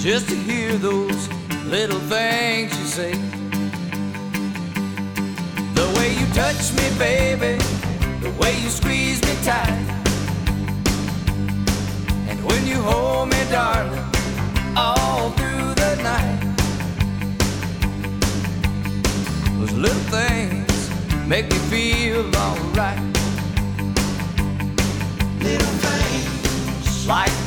just to hear those little things you say. The way you touch me, baby, the way you squeeze me tight, and when you hold me, darling, all through the night. Those little things make me feel alright. Little things like